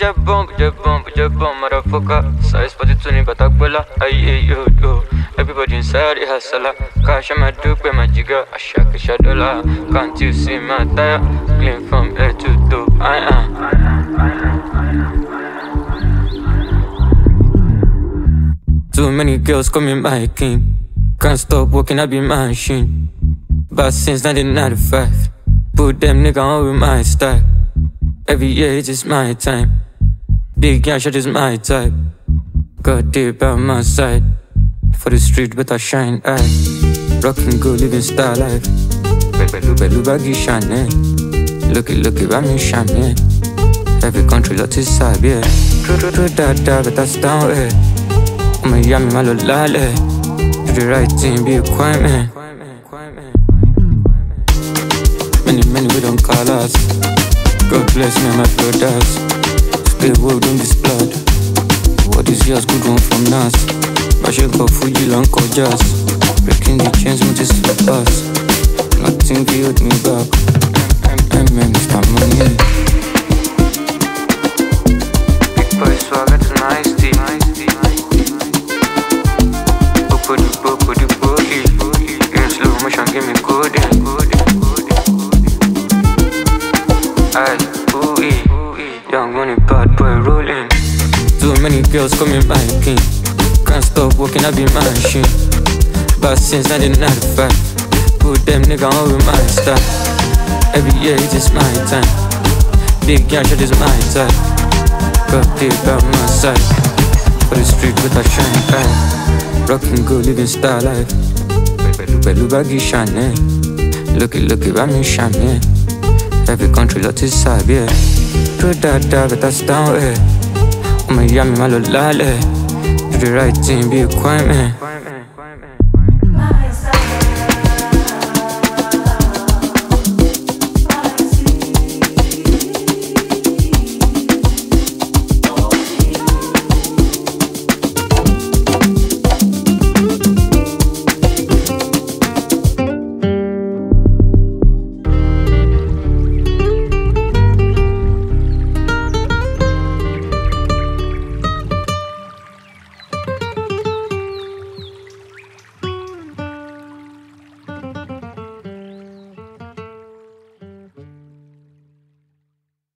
Jabon, motherfucker. Size 42 but Akbola. Aye, yo. Everybody inside the hustler. Cash on my dupe with my jigger. I shack a shadow. Can't you see my tire? Clean from head to toe. Too many girls call me my king. Can't stop working, I be my machine. But since 1995, put them nigga on with my style. Every year it's just my time. Big young shot is my type. Got deep by my side. For the street but I shine eye. Rockin' good, living star life. Belu baggy shine. Looky, I mean shine. Every country lot is side, yeah. True, da, but that's down, eh. I'm a yummy, my little lale. Do the right thing, be a quiet man. Many we don't call us. God bless me, my brothers. Still world in this blood. What is yours, good one from us. Bashing for Fuji, long just breaking the chains, multi slippers. Nothing can hold me back. Mr. Money. Big boy swagger to nice tea. Body. In slow motion, give me coding. Aye, young money, bad boy rolling. Too many girls call me my king. Can't stop working, I be my machine. But since 1995, put them nigga on with my style. Every year it's just my time. Big young shot is my type. Got deep by my side. For the street with a shine eye. Rockin' good, living star life. Belu baggy shine. Looky, I mean shine. Every country lot is side, yeah. True da, but that's down, eh. I'm a yummy, my little lale. Do the right thing, be a quiet man.